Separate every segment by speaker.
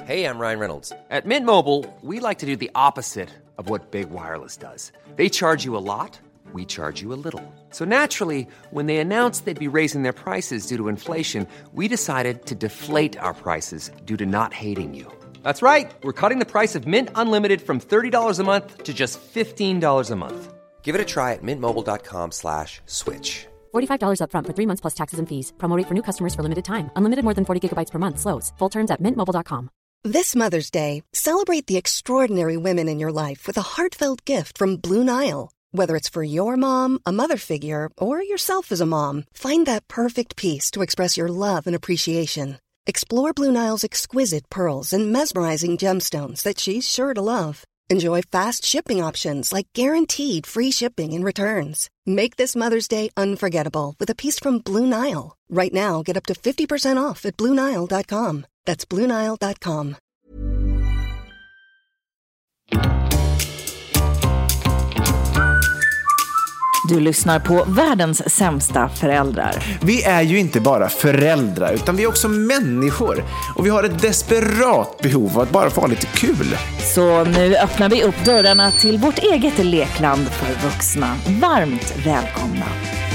Speaker 1: Hey, I'm Ryan Reynolds. At Mint Mobile, we like to do the opposite of what Big Wireless does. They charge you a lot, we charge you a little. So naturally, when they announced they'd be raising their prices due to inflation, we decided to deflate our prices due to not hating you. That's right. We're cutting the price of Mint Unlimited from $30 a month to just $15 a month. Give it a try at mintmobile.com/switch.
Speaker 2: $45 up front for 3 months plus taxes and fees. Promo rate for new customers for limited time. Unlimited more than 40 gigabytes per month. Slows full terms at mintmobile.com.
Speaker 3: This Mother's Day, celebrate the extraordinary women in your life with a heartfelt gift from Blue Nile. Whether it's for your mom, a mother figure, or yourself as a mom, find that perfect piece to express your love and appreciation. Explore Blue Nile's exquisite pearls and mesmerizing gemstones that she's sure to love. Enjoy fast shipping options like guaranteed free shipping and returns. Make this Mother's Day unforgettable with a piece from Blue Nile. Right now, get up to 50% off at BlueNile.com. That's BlueNile.com.
Speaker 4: Du lyssnar på världens sämsta föräldrar.
Speaker 5: Vi är ju inte bara föräldrar utan vi är också människor. Och vi har ett desperat behov av att bara få lite kul.
Speaker 4: Så nu öppnar vi upp dörrarna till vårt eget lekland för vuxna. Varmt välkomna.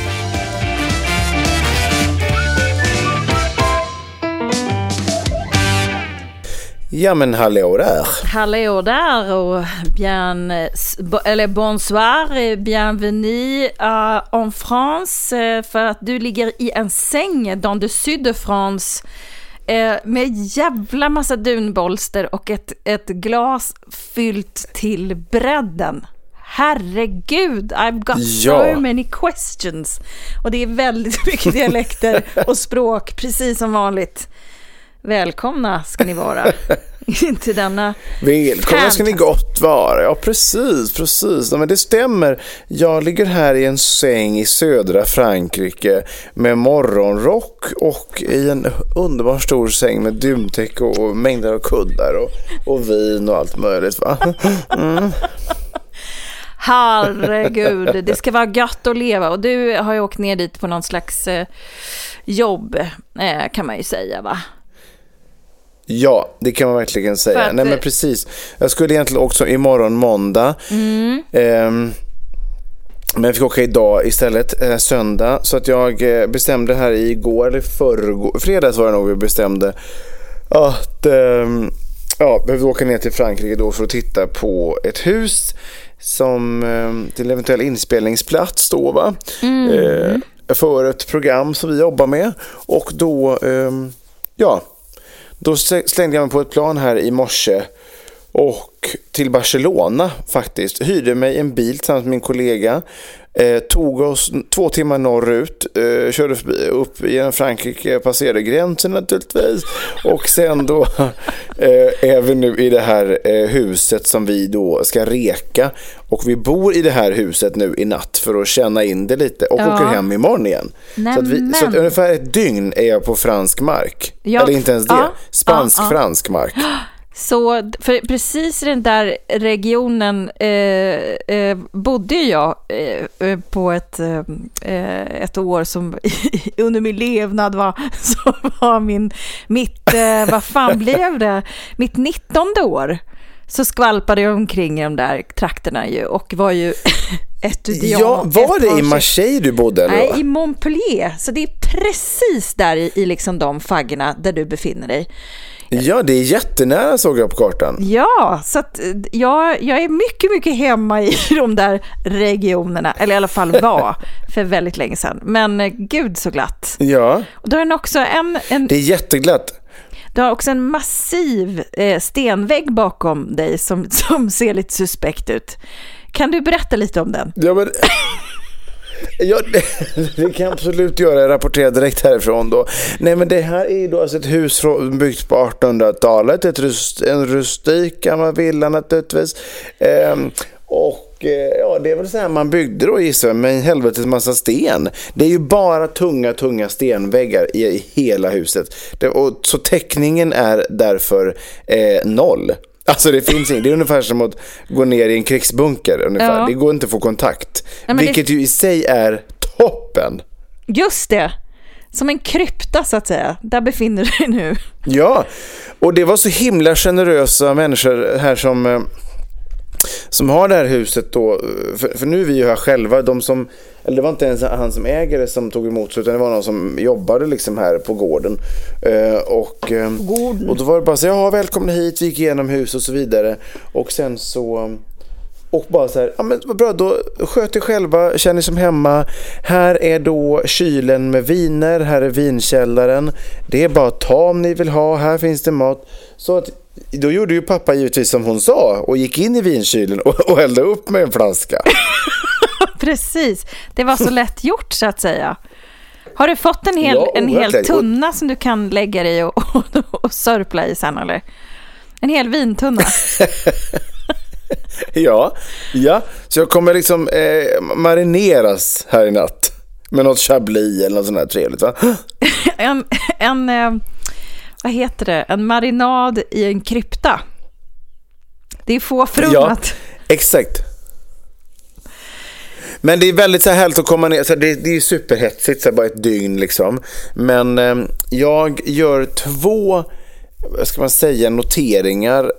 Speaker 5: Ja men hallå där.
Speaker 4: Hallå där och bonsoir, bienvenue en France för att du ligger i en säng dans le sud de France med jävla massa dunbolster och ett glas fyllt till bredden. Herregud, I've got so many questions. Och det är väldigt mycket dialekter och språk, precis som vanligt. Välkomna ska ni vara till denna.
Speaker 5: Välkomna ska ni gott vara. Ja, precis. Ja, men det stämmer. Jag ligger här i en säng i södra Frankrike med morgonrock och i en underbar stor säng med duntäcke och mängder av kuddar och vin och allt möjligt, va? Mm.
Speaker 4: Herregud, det ska vara gött att leva. Och du har ju åkt ner dit på någon slags jobb, kan man ju säga, va?
Speaker 5: Ja, det kan man verkligen säga. Nej men precis. Jag skulle egentligen också imorgon måndag. Men jag fick åka idag istället, söndag. Så att jag bestämde här igår eller förrgår, fredags var det nog vi bestämde att behövde åka ner till Frankrike då för att titta på ett hus som till eventuell inspelningsplats då, va? För ett program som vi jobbar med. Och då då slängde jag mig på ett plan här i morse och till Barcelona faktiskt. Hyrde mig en bil tillsammans med min kollega. Tog oss 2 timmar norrut. Körde upp genom Frankrike, passerade gränsen naturligtvis. Och sen då är vi nu i det här huset som vi då ska reka. Och vi bor i det här huset nu i natt för att känna in det lite. Och åker hem imorgon igen. Så att ungefär ett dygn är jag på fransk mark. Eller inte ens det. Spansk-fransk mark.
Speaker 4: Så för precis i den där regionen bodde jag på ett år som under min levnad var vad fan blev det? Mitt 19:e år. Så skvalpade jag omkring i de där trakterna ju och var ju etudiant.
Speaker 5: Ja, var det i Marseille du bodde? Eller?
Speaker 4: Nej, i Montpellier. Så det är precis där i liksom de faggorna där du befinner dig.
Speaker 5: Ja, det är jättenära, såg jag på kartan.
Speaker 4: Ja, så att jag är mycket, mycket hemma i de där regionerna. Eller i alla fall var för väldigt länge sedan. Men gud så glatt.
Speaker 5: Ja.
Speaker 4: Och då är det också
Speaker 5: det är jätteglatt.
Speaker 4: Du har också en massiv stenvägg bakom dig som ser lite suspekt ut. Kan du berätta lite om den?
Speaker 5: Ja, men... Ja, det kan jag absolut göra. Jag rapporterar direkt härifrån då. Nej, men det här är då alltså ett hus byggt på 1800-talet. En rustik gammal villa naturligtvis. Och det är väl så här man byggde då, gissar jag, med en helvetes massa sten. Det är ju bara tunga stenväggar i hela huset. Och så täckningen är därför 0. Alltså det finns inte. Det är ungefär som att gå ner i en krigsbunker ungefär. Ja. Det går inte att få kontakt. Ja, vilket ju i sig är toppen.
Speaker 4: Just det. Som en krypta så att säga. Där befinner du dig nu.
Speaker 5: Ja, och det var så himla generösa människor här som har det här huset då, för nu är vi ju här själva, eller det var inte ens han som äger det som tog emot utan det var någon som jobbade liksom här på gården. Och då var det bara så, ja, välkomna hit, vi gick igenom hus och så vidare, och sen så och bara så här, ja men bra, då sköt er själva, känner som hemma. Här är då kylen med viner, här är vinkällaren. Det är bara ta om ni vill ha, här finns det mat. Så att då gjorde ju pappa givetvis som hon sa och gick in i vinkylen och hällde upp med en flaska.
Speaker 4: Precis, det var så lätt gjort så att säga. Har du fått en hel tunna som du kan lägga dig och sörpla i sen, eller? En hel vintunna. Ja, så jag kommer liksom marineras här i natt med något chablis eller något sånt där trevligt, va? Vad heter det? En marinad i en krypta. Det är få förunnat.
Speaker 5: Ja, exakt. Men det är väldigt så här härligt att komma ner, så det är superhetsigt så bara ett dygn liksom. Men jag gör 2, vad ska man säga, noteringar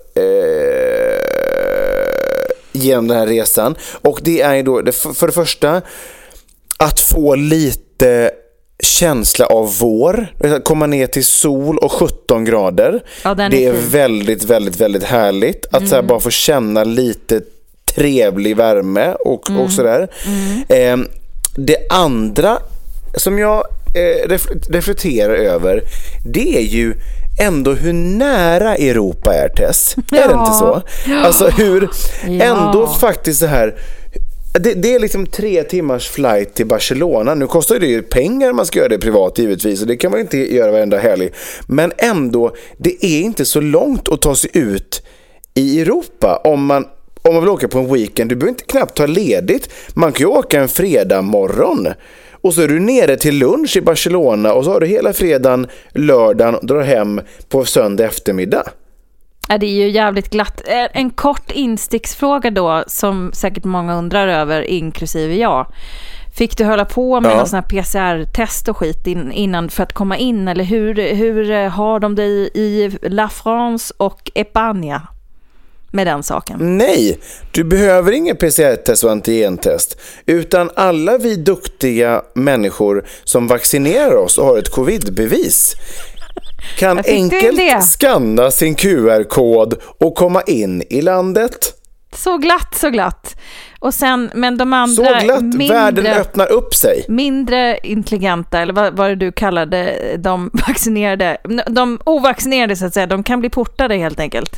Speaker 5: genom den här resan, och det är ju då för det första att få lite känsla av vår, komma ner till sol och 17 grader. Ja, det är väldigt, väldigt, väldigt härligt att så här bara få känna lite trevlig värme och sådär. Det andra som jag reflekterar över, det är ju ändå hur nära Europa är, Tess. Är det inte så? Alltså hur ändå faktiskt så här, det är liksom 3 timmars flight till Barcelona. Nu kostar det ju pengar, man ska göra det privat givetvis, och det kan man inte göra varenda helg. Men ändå, det är inte så långt att ta sig ut i Europa om man vill åka på en weekend. Du behöver inte knappt ta ledigt. Man kan ju åka en fredag morgon och så är du nere till lunch i Barcelona och så har du hela fredagen, lördagen och drar hem på söndag eftermiddag.
Speaker 4: Ja, det är ju jävligt glatt. En kort insticksfråga då, som säkert många undrar över, inklusive jag. Fick du hålla på med någon sån här PCR-test och skit innan för att komma in? Eller hur har de det i La France och España med den saken? Nej,
Speaker 5: du behöver ingen PCR-test och antigentest, utan alla vi duktiga människor som vaccinerar oss och har ett covid-bevis kan enkelt skanna sin QR-kod och komma in i landet.
Speaker 4: Så glatt. Och sen, men de andra,
Speaker 5: så glatt, världen öppnar upp sig.
Speaker 4: Mindre intelligenta, eller vad det du kallade de vaccinerade, de ovaccinerade så att säga, de kan bli portade helt enkelt.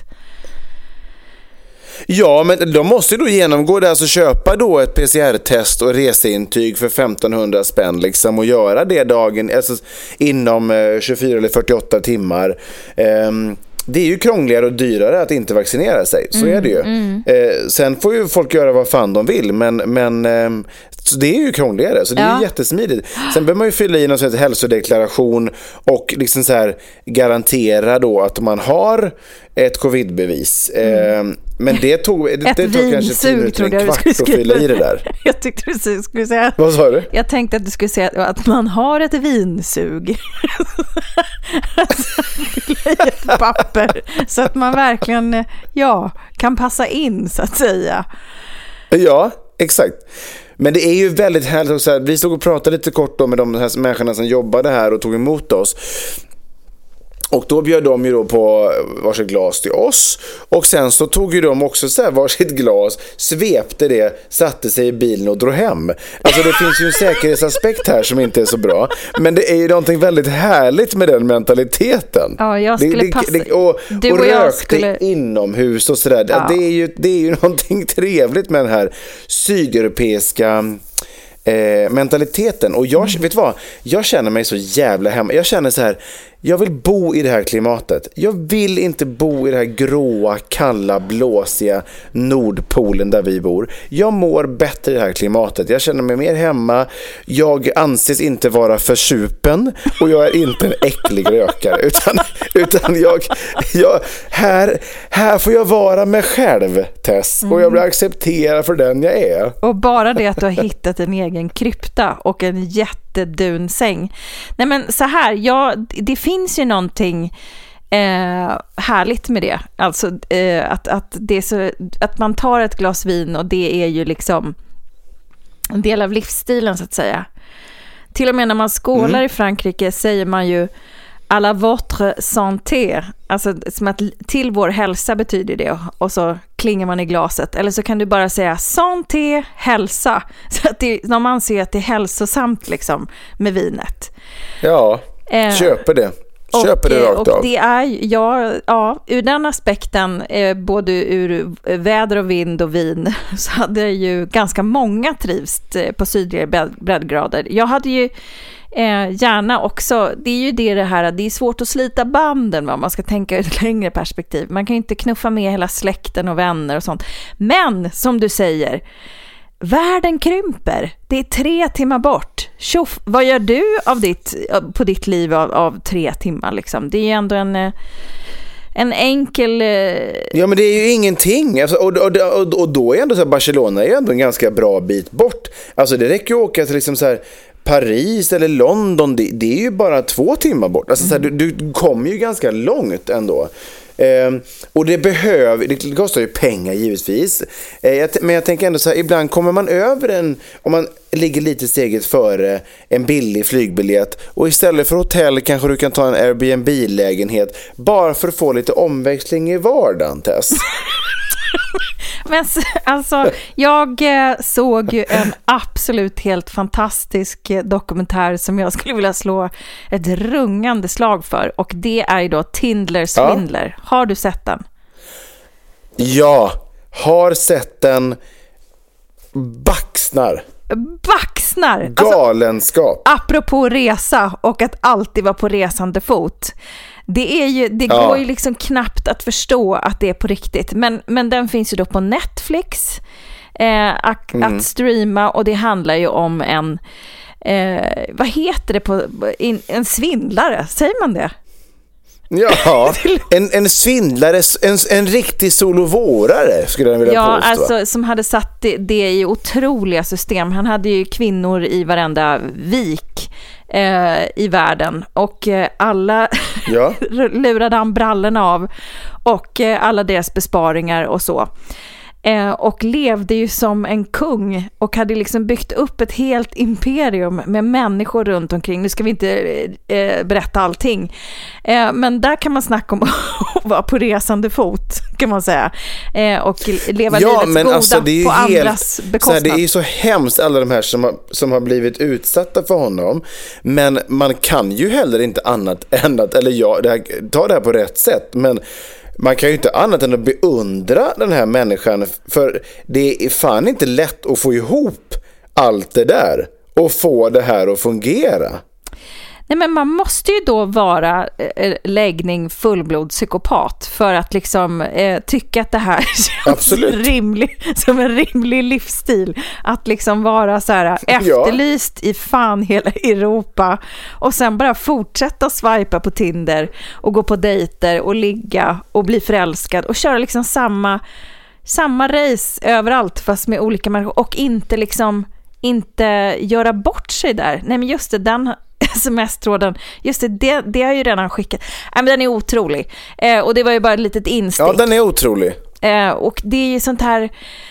Speaker 4: Ja, men de måste då genomgå det, alltså köpa då ett PCR-test och reseintyg för 1500 spänn liksom, och göra det dagen, alltså inom 24 eller 48 timmar. Det är ju krångligare och dyrare att inte vaccinera sig, så är det ju. Sen får ju folk göra vad fan de vill, men så det är ju krångligare, så det är ju jättesmidigt. Sen behöver man ju fylla i någon sorts hälsodeklaration och liksom så här garantera då att man har ett covid-bevis. Men det tog kanske 10 minuter, en kvart att fylla i det där. Jag tyckte du skulle säga.
Speaker 5: Vad sa du?
Speaker 4: Jag tänkte att du skulle säga att man har ett vinsug. Alltså, fylla i ett papper så att man verkligen kan passa in så att säga.
Speaker 5: Ja, exakt. Men det är ju väldigt härligt också. Vi stod och pratade lite kort om med de här människorna som jobbade här och tog emot oss. Och då bjöd de ju då på varsitt glas till oss. Och sen så tog ju de också så här varsitt glas, svepte det, satte sig i bilen och drog hem. Alltså det finns ju en säkerhetsaspekt här som inte är så bra. Men det är ju någonting väldigt härligt med den mentaliteten.
Speaker 4: Ja, jag skulle passa.
Speaker 5: Och rökte inomhus och sådär. Ja. Det är ju någonting trevligt med den här sydeuropeiska mentaliteten. Och vet vad? Jag känner mig så jävla hemma. Jag känner så här, jag vill bo i det här klimatet. Jag vill inte bo i det här gråa, kalla, blåsiga Nordpolen där vi bor. Jag mår bättre i det här klimatet. Jag känner mig mer hemma. Jag anses inte vara försupen och jag är inte en äcklig rökare, utan jag här får jag vara mig själv, Tess, och jag blir accepterad för den jag är.
Speaker 4: Och bara det att du har hittat en egen krypta och en jättedunssäng. Nej men så här, det finns ju någonting härligt med det. Alltså att det är så, att man tar ett glas vin och det är ju liksom en del av livsstilen så att säga. Till och med när man skålar i Frankrike säger man ju à la votre santé. Alltså som att till vår hälsa betyder det. Och så klingar man i glaset. Eller så kan du bara säga santé, hälsa. Så att när man ser att det är hälsosamt liksom med vinet.
Speaker 5: Ja, köper det. Köper det rakt av.
Speaker 4: Och det är, ur den aspekten, både ur väder och vind och vin, så hade ju ganska många trivst på sydligare breddgrader. Jag hade ju gärna också, det är ju det här, det är svårt att slita banden, man ska tänka ur ett längre perspektiv. Man kan ju inte knuffa med hela släkten och vänner och sånt. Men, som du säger, världen krymper. Det är 3 timmar bort. Tjoff, vad gör du på ditt liv av 3 timmar liksom? Det är ju ändå en enkel...
Speaker 5: Ja, men det är ju ingenting. Alltså, och då är ändå så här, Barcelona är ju ändå en ganska bra bit bort. Alltså det räcker ju att åka till liksom så här Paris eller London. Det är ju bara 2 timmar bort. Alltså så här, du kommer ju ganska långt ändå. Och det kostar ju pengar givetvis, men jag tänker ändå så här, ibland kommer man över om man ligger lite steget före en billig flygbiljett, och istället för hotell kanske du kan ta en Airbnb-lägenhet bara för att få lite omväxling i vardagen, Tess.
Speaker 4: Men alltså, jag såg ju en absolut helt fantastisk dokumentär som jag skulle vilja slå ett rungande slag för, och det är ju då Tindler Swindler. Ja. Har du sett den? Ja, har sett den. Baxnar. Galenskap. Alltså, apropå resa och att alltid vara på resande fot. Det går ju liksom knappt att förstå att det är på riktigt. Men den finns ju då på Netflix att streama, och det handlar ju om en vad heter det en svindlare, säger man det? Ja, en svindlare, en riktig solovårare skulle jag vilja påstå. Ja, alltså som hade satt det i otroliga system. Han hade ju kvinnor i varenda vik i världen, och alla lurade han brallorna av, och alla deras besparingar och så. Och levde ju som en kung och hade liksom byggt upp ett helt imperium med människor runt omkring. Nu ska vi inte berätta allting, men där kan man snacka om att vara på resande fot, kan man säga, och leva livets goda alltså, på andras bekostnad. Det är ju så hemskt, alla de här som har blivit utsatta för honom, men man kan ju heller inte annat än att, ta det här på rätt sätt, men man kan ju inte annat än att beundra den här människan, för det är fan inte lätt att få ihop allt det där och få det här att fungera. Nej, men man måste ju då vara läggning fullblodspsykopat för att liksom tycka att det här känns som en rimlig livsstil, att liksom vara så här efterlyst i fan hela Europa, och sen bara fortsätta swipa på Tinder och gå på dejter och ligga och bli förälskad och köra liksom samma race överallt fast med olika människor, och inte göra bort sig där. Nej, men just det, den sms-tråden, just det har ju redan skickat. Men den är otrolig. Och det var ju bara ett litet instick. Ja, den är otrolig. Och det är ju sånt här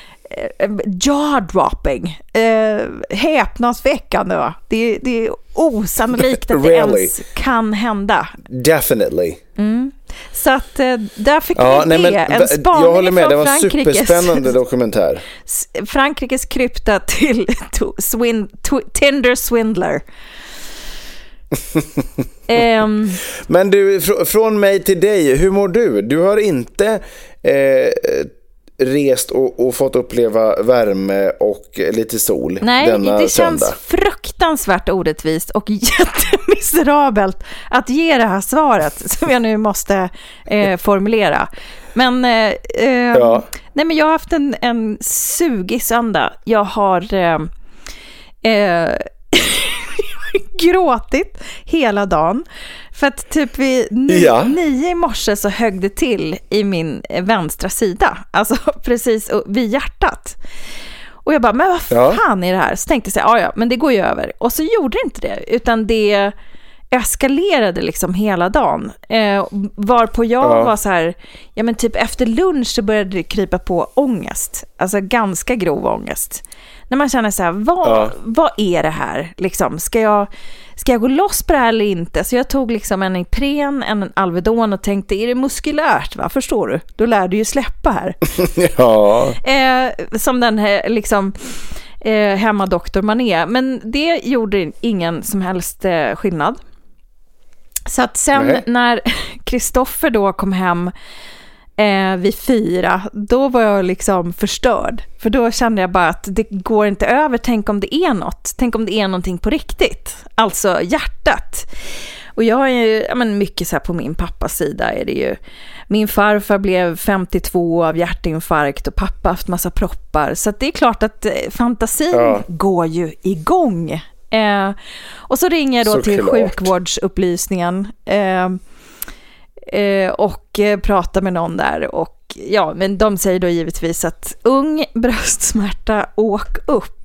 Speaker 4: jaw-dropping, häpnadsväckande. Det är osannolikt att det ens kan hända. Definitely. Så att där fick vi en spaning. Jag håller med, det var en superspännande dokumentär. Frankrikes krypta till Tinder Swindler. Men du, från mig till dig, hur mår du? Du har inte rest och fått uppleva värme och lite sol. Nej, denna det söndag. Känns fruktansvärt orättvist och jättemiserabelt att ge det här svaret som jag nu måste formulera. Men nej, men jag har haft en sugig söndag. Jag har gråtit hela dagen, för att typ vid 9 i morse så högg det till i min vänstra sida, alltså precis vid hjärtat. Och jag bara, men vad fan är det här? Så tänkte jag, ja, men det går ju över. Och så gjorde det inte det, utan det eskalerade liksom hela dagen. Varpå jag var så här, ja men typ efter lunch så började det krypa på ångest. Alltså ganska grov ångest. När man känner så här, vad är det här? Liksom, ska jag gå loss på det här eller inte? Så jag tog liksom en Ipren, en Alvedon och tänkte, är det muskulärt? Va? Förstår du? Då lär du ju släppa här.
Speaker 5: Ja.
Speaker 4: Som den här liksom hemmadoktor man är. Men det gjorde ingen som helst skillnad. Så att sen när Kristoffer då kom hem vid 4, då var jag liksom förstörd. För då kände jag bara att det går inte över. Tänk om det är något. Tänk om det är någonting på riktigt. Alltså hjärtat. Och jag har ju mycket så här på min pappas sida är det ju. Min farfar blev 52 av hjärtinfarkt och pappa haft massa proppar. Så att det är klart att fantasin går ju igång. Och så ringer jag då till sjukvårdsupplysningen och pratar med någon där, och ja, men de säger då givetvis att ung bröstsmärta, åk upp.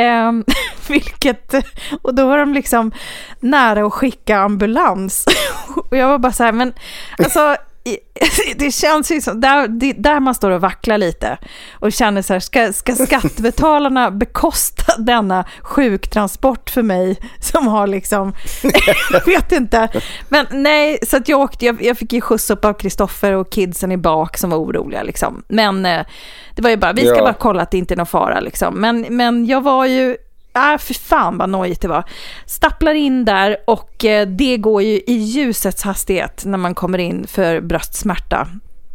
Speaker 4: Och då var de liksom nära att skicka ambulans. Och jag var bara så här, men alltså det känns ju som där man står och vacklar lite och känner så här, ska skattebetalarna bekosta denna sjuktransport för mig som har liksom jag vet inte, men nej, så att jag fick ju skjuts upp av Kristoffer och kidsen i bak som var oroliga liksom, men det var ju bara, vi ska bara kolla att det inte är någon fara liksom, men jag var ju för fan vad nojigt det var. Stapplar in där och det går ju i ljusets hastighet när man kommer in för bröstsmärta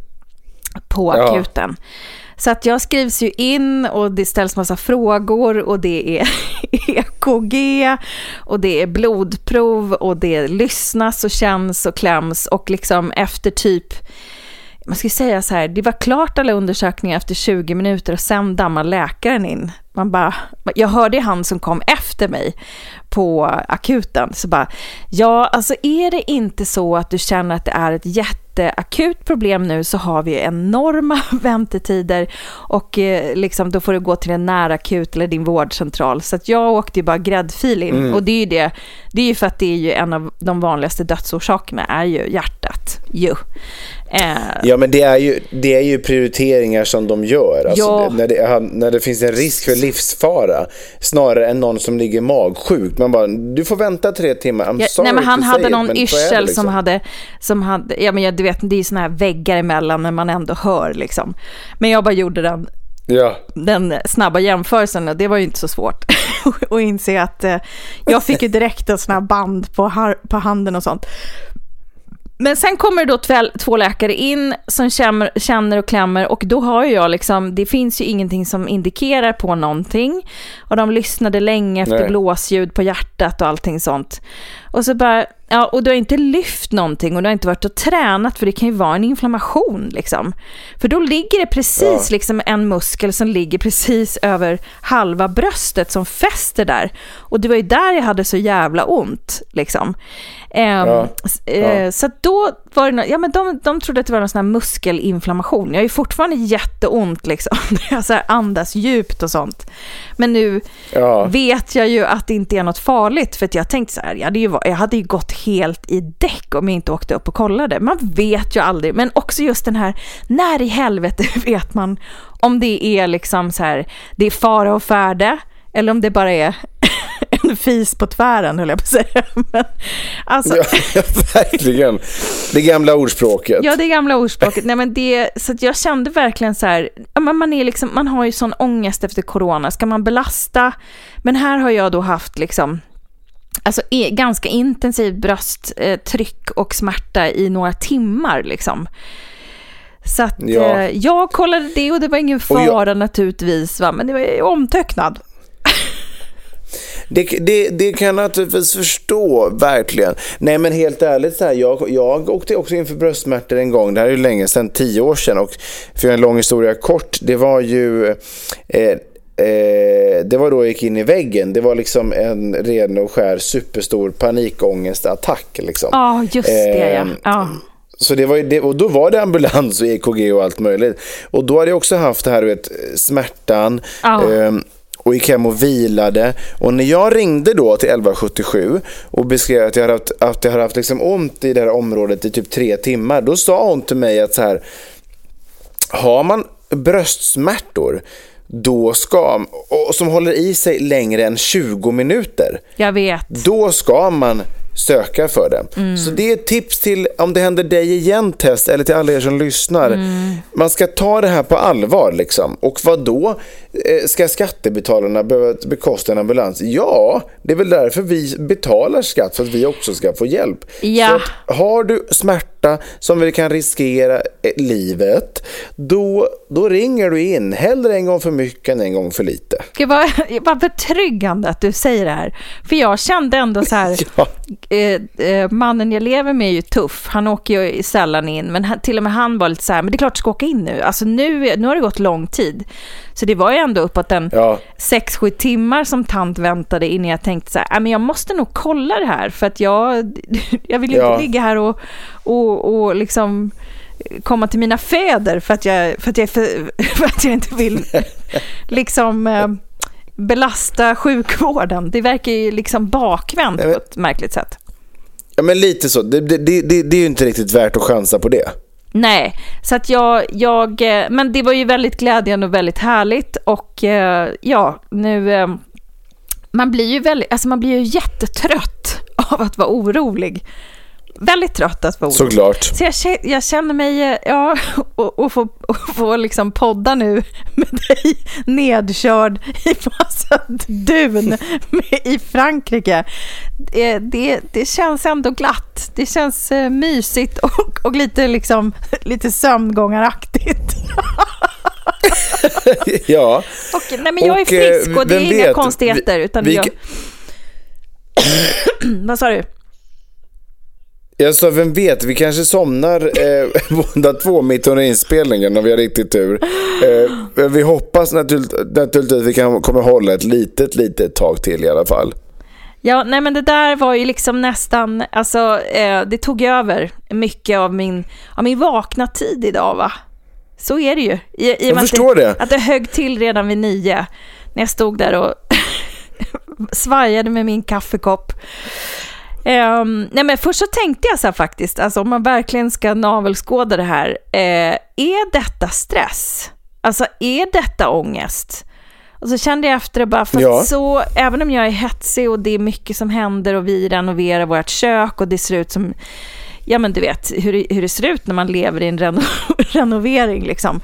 Speaker 4: på akuten. Så att jag skrivs ju in och det ställs massa frågor och det är EKG och det är blodprov och det lyssnas och känns och kläms och liksom efter typ, man ska säga så här, det var klart alla undersökningar efter 20 minuter och sen dammar läkaren in. Jag hörde han som kom efter mig på akuten så bara, ja alltså är det inte så att du känner att det är ett jätteakut problem nu, så har vi enorma väntetider och liksom då får du gå till en närakut eller din vårdcentral. Så att jag åkte ju bara gräddfil in och det är ju för att det är ju en av de vanligaste dödsorsakerna är ju hjärtat. Ja,
Speaker 5: men det är ju prioriteringar som de gör alltså, när det finns en risk för livsfara snarare än någon som ligger magsjuk. Man bara, du får vänta 3 timmar.
Speaker 4: Nej, men han hade någon yrsel liksom. som hade ja, men du vet, det är såna här väggar emellan när man ändå hör liksom. Men jag bara gjorde den snabba jämförelsen och det var ju inte så svårt att inse att jag fick ju direkt en sån här band på handen och sånt. Men sen kommer det då 2 läkare in som känner och klämmer och då har jag liksom, det finns ju ingenting som indikerar på någonting och de lyssnade länge efter blåsljud på hjärtat och allting sånt. Och så bara, och du har inte lyft någonting och du har inte varit och tränat, för det kan ju vara en inflammation liksom. För då ligger det precis liksom en muskel som ligger precis över halva bröstet som fäster där. Och det var ju där jag hade så jävla ont liksom. Så då var det men de trodde att det var någon sån här muskelinflammation. Jag är ju fortfarande jätteont liksom. Jag så här andas djupt och sånt. Men nu vet jag ju att det inte är något farligt, för att jag tänkte så här, jag hade ju gått helt i däck om jag inte åkte upp och kollade. Man vet ju aldrig, men också just den här, när i helvete vet man om det är liksom så här, det är fara och färde eller om det bara är en fis på tvären, höll jag på att säga. Men, alltså... ja, verkligen.
Speaker 5: Det gamla ordspråket.
Speaker 4: Ja, det gamla ordspråket. Nej, men så att jag kände verkligen så här, man är liksom, man har ju sån ångest efter corona. Ska man belasta? Men här har jag då haft liksom alltså ganska intensiv brösttryck och smärta i några timmar liksom. Så att jag kollade det och det var ingen fara naturligtvis, va? Men det var omtöcknad.
Speaker 5: Det kan jag naturligtvis förstå, verkligen. Nej, men helt ärligt så här, jag åkte också in för bröstsmärtor en gång. Det här är ju länge sedan, 10 år sedan. Och för en lång historia kort, det var ju det var då jag gick in i väggen. Det var liksom en ren och skär superstor panikångestattack liksom.
Speaker 4: Ja, just det, ja.
Speaker 5: Så det var ju det, och då var det ambulans och EKG och allt möjligt. Och då hade jag också haft det här, vet, smärtan. Och gick hem och vilade. Och när jag ringde då till 1177 och beskrev att jag hade haft liksom ont i det här området i typ 3 timmar, då sa hon till mig att så här, har man bröstsmärtor då ska, och som håller i sig längre än 20 minuter,
Speaker 4: jag vet,
Speaker 5: då ska man söka för det. Så det är ett tips till, om det händer dig igen, Tess, eller till alla er som lyssnar. Man ska ta det här på allvar liksom. Och vad då? Ska skattebetalarna behöva bekosta en ambulans? Ja, det är väl därför vi betalar skatt, för att vi också ska få hjälp.
Speaker 4: Ja.
Speaker 5: Så att, har du smärta som vi kan riskera livet, då ringer du in. Hellre en gång för mycket än en gång för lite.
Speaker 4: Det var betryggande att du säger det här. För jag kände ändå så här, mannen jag lever med är ju tuff. Han åker ju sällan in, men till och med han var lite så här, men det är klart du ska åka in nu. Alltså nu har det gått lång tid. Så det var ju ändå uppåt 6-7 timmar som tant väntade innan jag tänkte så här, men jag måste nog kolla det här, för att jag vill inte ligga här och liksom komma till mina fäder för att jag inte vill liksom belasta sjukvården. Det verkar ju liksom bakvänt på ett märkligt sätt.
Speaker 5: Ja, men lite så. Det är ju inte riktigt värt att chansa på det. Nej,
Speaker 4: så att men det var ju väldigt glädjande och väldigt härligt, och nu man blir ju jättetrött av att vara orolig. Väldigt trött att vara orolig.
Speaker 5: Såklart.
Speaker 4: Så jag känner mig och få liksom podda nu med dig nedkörd i massa dun i Frankrike. Det känns ändå glatt. Det känns mysigt och lite sömngångaraktigt.
Speaker 5: Ja.
Speaker 4: Nej, men jag är frisk och det är inga konstigheter, utan vad sa du?
Speaker 5: Jag sa, vem vet, vi kanske somnar båda två mitt under inspelningen om vi har riktigt tur. Vi hoppas naturligtvis att vi kommer hålla ett litet tag till i alla fall. Ja, nej, men det där var ju liksom nästan, alltså det tog över mycket av min vakna tid idag, va? Så är det ju. Jag förstår det. Att det högg till redan vid 9 när jag stod där och svajade med min kaffekopp. Nej, men först så tänkte jag så här faktiskt, alltså om man verkligen ska navelskåda det här, är detta stress? Alltså är detta ångest? Och så kände jag efter det bara, för så, även om jag är hetsig och det är mycket som händer och vi renoverar vårt kök och det ser ut som, ja men du vet hur det ser ut när man lever i en renovering liksom.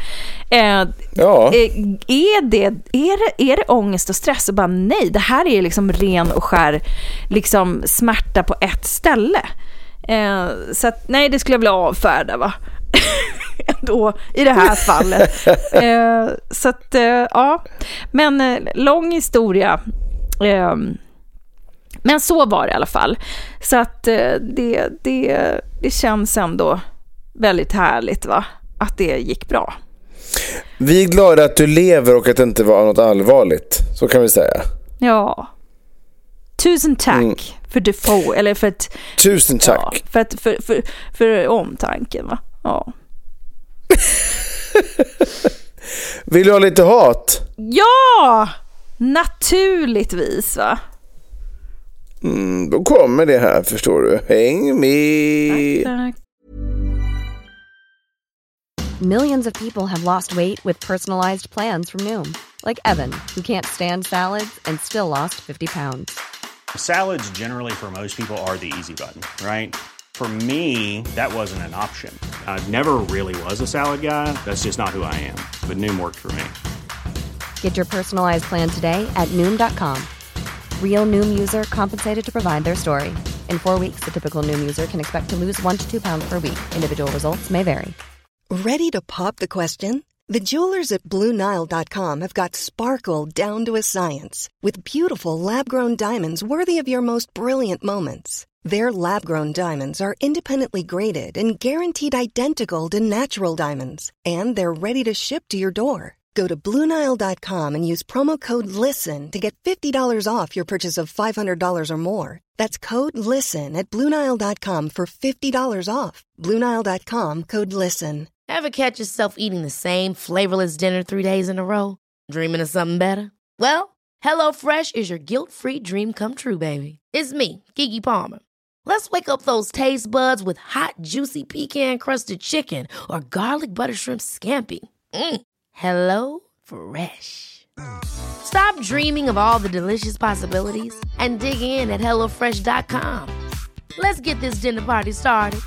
Speaker 5: Är det ångest och stress? Och bara nej, det här är liksom ren och skär liksom smärta på ett ställe. Så att nej, det skulle jag vilja avfärda, va? Då, i det här fallet. Så att ja, men lång historia. Men så var det i alla fall. Så att det känns ändå väldigt härligt, va? Att det gick bra. Vi är glada att du lever och att det inte var något allvarligt. Så kan vi säga. Ja. Tusen tack för du får, eller för att, tusen tack. Ja, för omtanken, va? Ja. Vill du ha lite hat? Ja, naturligtvis, va? Då kommer det här, förstår du. Häng med. Tack.
Speaker 6: Millions of people have lost weight with personalized plans from Noom. Like Evan, who can't stand salads and still lost 50 pounds.
Speaker 7: Salads generally for most people are the easy button, right? For me, that wasn't an option. I never really was a salad guy. That's just not who I am. But Noom worked for me.
Speaker 6: Get your personalized plan today at Noom.com. Real Noom user compensated to provide their story. In 4 weeks, the typical Noom user can expect to lose 1 to 2 pounds per week. Individual results may vary.
Speaker 3: Ready to pop the question? The jewelers at BlueNile.com have got sparkle down to a science with beautiful lab-grown diamonds worthy of your most brilliant moments. Their lab-grown diamonds are independently graded and guaranteed identical to natural diamonds, and they're ready to ship to your door. Go to BlueNile.com and use promo code LISTEN to get $50 off your purchase of $500 or more. That's code LISTEN at BlueNile.com for $50 off. BlueNile.com, code LISTEN.
Speaker 8: Ever catch yourself eating the same flavorless dinner 3 days in a row? Dreaming of something better? Well, HelloFresh is your guilt-free dream come true, baby. It's me, Keke Palmer. Let's wake up those taste buds with hot, juicy pecan-crusted chicken or garlic butter shrimp scampi. Hello Fresh. Stop dreaming of all the delicious possibilities and dig in at HelloFresh.com. Let's get this dinner party started.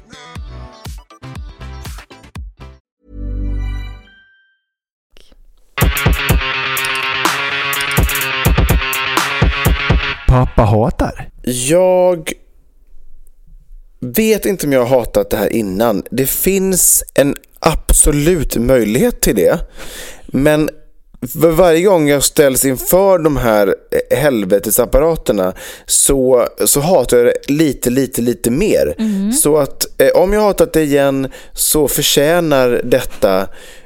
Speaker 9: Pappa hatar.
Speaker 5: Jag vet inte om jag har hatat det här innan. Det finns en absolut möjlighet till det. Men för varje gång jag ställs inför de här helvetesapparaterna så hatar jag det lite mer. Så att om jag hatat det igen så förtjänar detta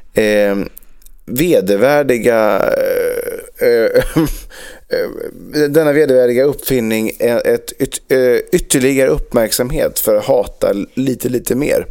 Speaker 5: denna vedervärdiga uppfinning ett ytterligare uppmärksamhet för att hata lite mer.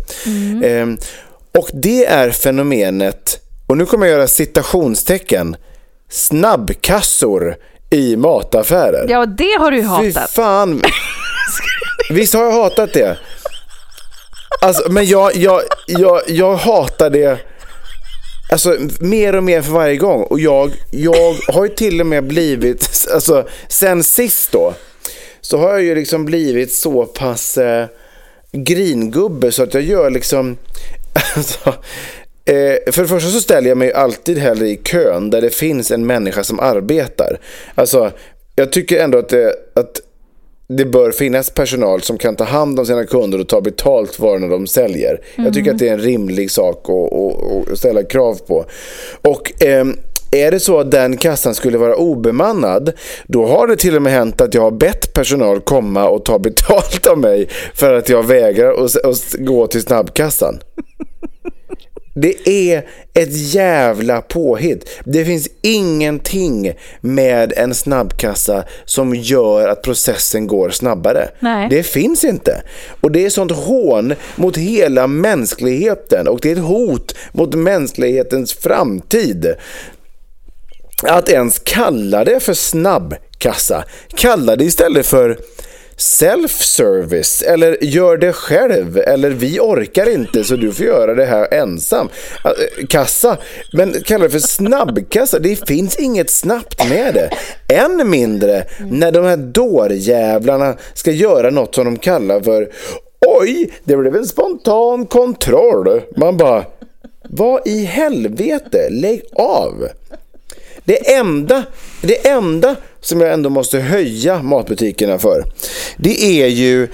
Speaker 5: Och det är fenomenet, och nu kommer jag göra citationstecken, snabbkassor i mataffärer.
Speaker 4: Ja, det har du ju hatat.
Speaker 5: Fy fan. Visst har jag hatat det. Alltså, men jag hatar det alltså mer och mer för varje gång. Och jag har ju till och med blivit, alltså sen sist då, så har jag ju liksom blivit så pass gringubbe så att jag gör liksom alltså, för det första så ställer jag mig alltid hellre i kön där det finns en människa som arbetar. Alltså jag tycker ändå att det bör finnas personal som kan ta hand om sina kunder och ta betalt för varorna de säljer. Jag tycker att det är en rimlig sak att ställa krav på. Och är det så att den kassan skulle vara obemannad, då har det till och med hänt att jag har bett personal komma och ta betalt av mig för att jag vägrar att gå till snabbkassan. Det är ett jävla påhitt. Det finns ingenting med en snabbkassa som gör att processen går snabbare.
Speaker 4: Nej.
Speaker 5: Det finns inte. Och det är sånt hån mot hela mänskligheten. Och det är ett hot mot mänsklighetens framtid. Att ens kalla det för snabbkassa. Kalla det istället för self-service, eller gör det själv, eller vi orkar inte så du får göra det här ensam. Kassa, men kalla det för snabbkassa. Det finns inget snabbt med det. Än mindre när de här dårjävlarna ska göra något som de kallar för oj, det blev en spontan kontroll. Man bara, vad i helvete, lägg av. Det enda som jag ändå måste höja matbutikerna för, det är ju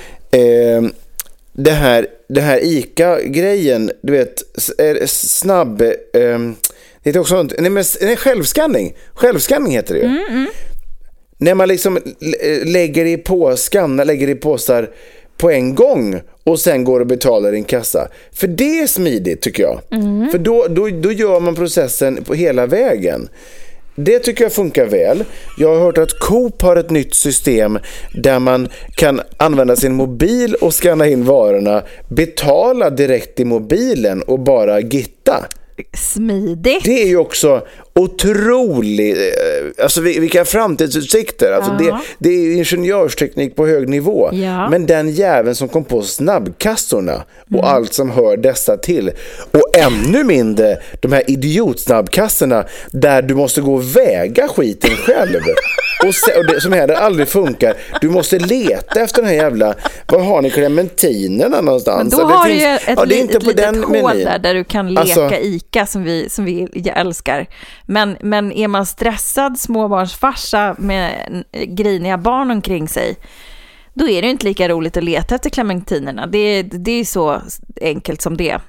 Speaker 5: det här ICA-grejen, du vet, snabb det är också en självskanning heter det ju. När man liksom lägger i påsar på en gång och sen går och betalar i en kassa. För det är smidigt tycker jag. För då gör man processen på hela vägen. Det tycker jag funkar väl. Jag har hört att Coop har ett nytt system där man kan använda sin mobil och scanna in varorna, betala direkt i mobilen och bara gitta.
Speaker 4: Smidigt.
Speaker 5: Det är ju också otroligt, alltså vilka framtidsutsikter. Alltså det är ingenjörsteknik på hög nivå.
Speaker 4: Ja. Men
Speaker 5: den jäveln som kom på snabbkassorna och allt som hör dessa till, och ännu mindre de här idiotsnabbkassorna där du måste gå och väga skiten själv och det som här aldrig funkar. Du måste leta efter den här jävla, vad har ni, clementinerna någonstans?
Speaker 4: Men då har du ju ett
Speaker 5: litet
Speaker 4: hål där du kan leka ICA som vi älskar. Men är man stressad småbarnsfarsa med griniga barn omkring sig, då är det inte lika roligt att leta efter clementinerna. Det är så enkelt som det.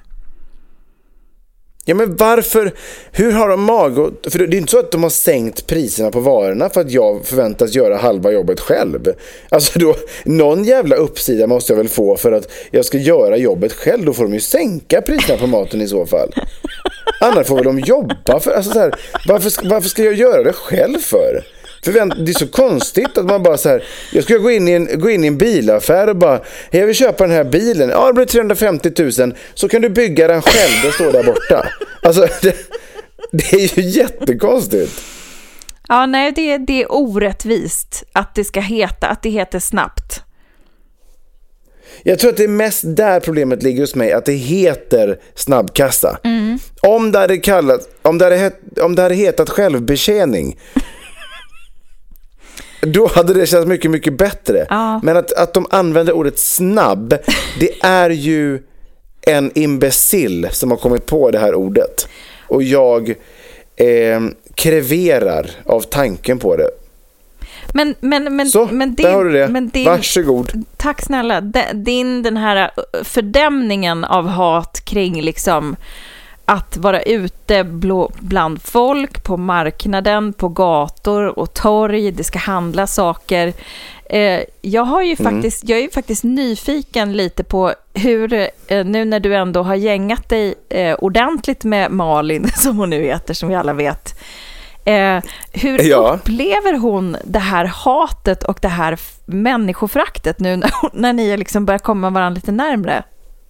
Speaker 5: Ja, men varför? Hur har de mag? För det är inte så att de har sänkt priserna på varorna för att jag förväntas göra halva jobbet själv. Alltså då, någon jävla uppsida måste jag väl få för att jag ska göra jobbet själv. Då får de ju sänka priserna på maten i så fall. Annars får väl de jobba för. Alltså så här, varför ska jag göra det själv för? Det är så konstigt att man bara så här, jag ska gå in i en bilaffär och bara, jag vill köpa den här bilen. Ja, det blir 350 000. Så kan du bygga den själv, det står där borta. Alltså det är ju jättekonstigt.
Speaker 4: Ja, nej, det är orättvist att det heter snabbt.
Speaker 5: Jag tror att det är mest där problemet ligger hos mig, att det heter snabbkassa. Om det hade hetat självbetjäning, då hade det känts mycket, mycket bättre. Ja. Men att de använder ordet snabb, det är ju en imbecill som har kommit på det här ordet. Och jag kreverar av tanken på det. Men där har du det. Varsågod.
Speaker 4: Tack snälla. Den här fördämningen av hat kring liksom att vara ute bland folk på marknaden, på gator och torg, det ska handla saker. Jag är ju faktiskt nyfiken lite på hur, nu när du ändå har gängat dig ordentligt med Malin, som hon nu heter, som vi alla vet. Hur upplever hon det här hatet och det här människofraktet nu när ni liksom börjar komma varandra lite närmare?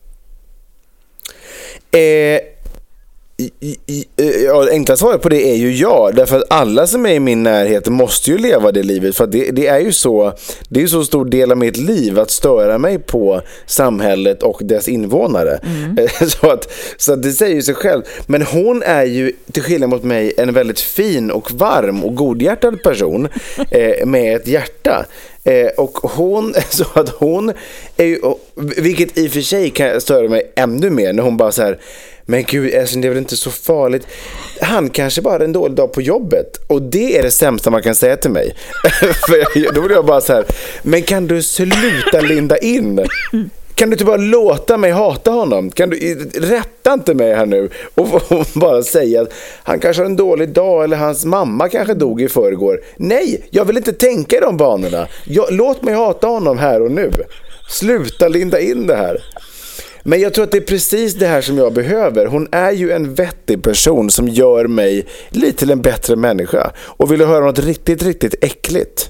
Speaker 5: Enkla svaret på det är ju ja, därför att alla som är i min närhet måste ju leva det livet, för att det är ju så stor del av mitt liv att störa mig på samhället och dess invånare. Så att det säger ju sig själv. Men hon är ju, till skillnad mot mig, en väldigt fin och varm och godhjärtad person med ett hjärta. Och hon är ju, vilket i och för sig kan störa mig ännu mer, när hon bara så här, men gud, alltså, det är väl inte så farligt. Han kanske bara hade en dålig dag på jobbet, och det är det sämsta man kan säga till mig. För då vill jag bara så här, men kan du sluta linda in? Kan du inte bara låta mig hata honom? Kan du rätta inte mig här nu och bara säga att han kanske har en dålig dag, eller hans mamma kanske dog i förrgår. Nej, jag vill inte tänka i de banorna. Låt mig hata honom här och nu. Sluta linda in det här. Men jag tror att det är precis det här som jag behöver. Hon är ju en vettig person som gör mig lite till en bättre människa. Och vill du höra något riktigt, riktigt äckligt?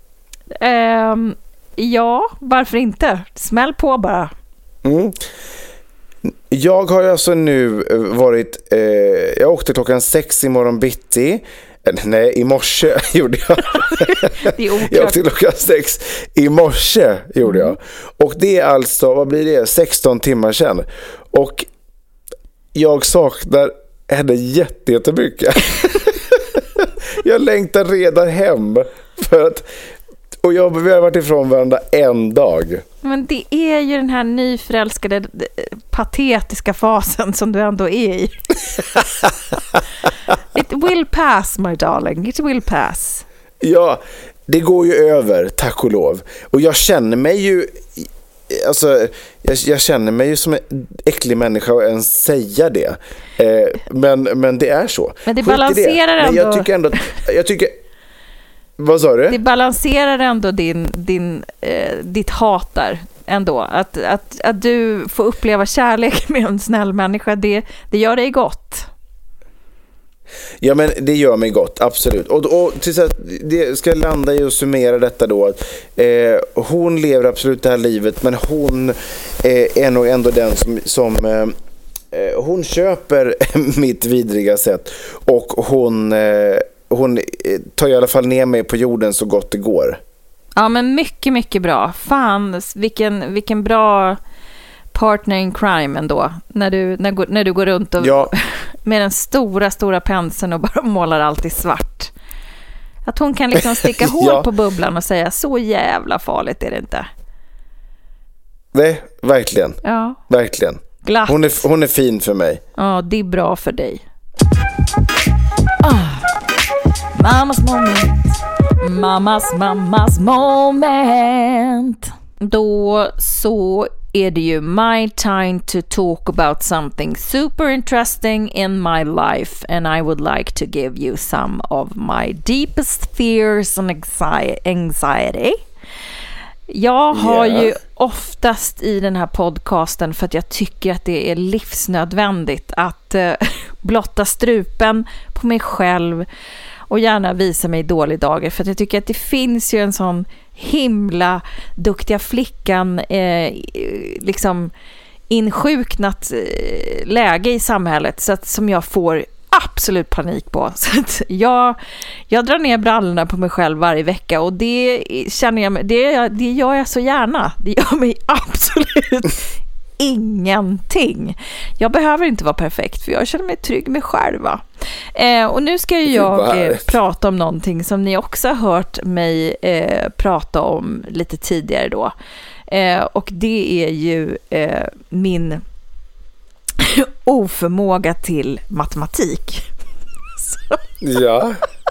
Speaker 4: Ja, varför inte? Smäll på bara.
Speaker 5: Jag har alltså nu varit... jag åkte 6:00 i morgon bitti. Nej, i morse gjorde jag. Jag åkte 6:00 i morse gjorde jag. Och det är alltså, vad blir det? 16 timmar sedan. Och jag saknar henne jättemycket. Jag längtar redan hem och vi har varit ifrån varandra en dag.
Speaker 4: Men det är ju den här nyförälskade patetiska fasen som du ändå är i. It will pass, my darling. It will pass.
Speaker 5: Ja, det går ju över, tack och lov. Och jag känner mig ju... Alltså, jag känner mig ju som en äcklig människa att ens säga det. Men det är så.
Speaker 4: Men det balanserar ändå...
Speaker 5: Men jag tycker... Vad sa du?
Speaker 4: Det balanserar ändå ditt hat där ändå. Att du får uppleva kärlek med en snäll människa, det gör dig gott.
Speaker 5: Ja, men det gör mig gott, absolut. Och tills att det ska landa i och summera detta då. Hon lever absolut det här livet, men hon är nog ändå den som hon köper mitt vidriga sätt. Och hon tar i alla fall ner mig på jorden så gott det går.
Speaker 4: Ja, men mycket, mycket bra. Fan, vilken bra partner in crime ändå. När du går runt och med den stora penseln och bara målar allt i svart. Att hon kan liksom sticka hål på bubblan och säga, så jävla farligt är det inte.
Speaker 5: Nej, verkligen. Ja. Verkligen.
Speaker 4: Glatt.
Speaker 5: Hon är fin för mig.
Speaker 4: Ja, det är bra för dig. Mammas moment. Då så är det ju my time to talk about something super interesting in my life, and I would like to give you some of my deepest fears and anxiety. Jag har ju oftast i den här podcasten, för att jag tycker att det är livsnödvändigt att blotta strupen på mig själv och gärna visa mig dåliga dagar, för att jag tycker att det finns ju en sån himla duktiga flickan liksom insjuknat läge i samhället, så att, som jag får absolut panik på. Så att jag drar ner brallorna på mig själv varje vecka, och det känner jag, det gör jag så gärna. Det gör mig absolut ingenting. Jag behöver inte vara perfekt, för jag känner mig trygg med själv. Och nu ska jag prata om någonting som ni också har hört mig prata om lite tidigare då. Och det är ju min oförmåga till matematik.
Speaker 5: Ja.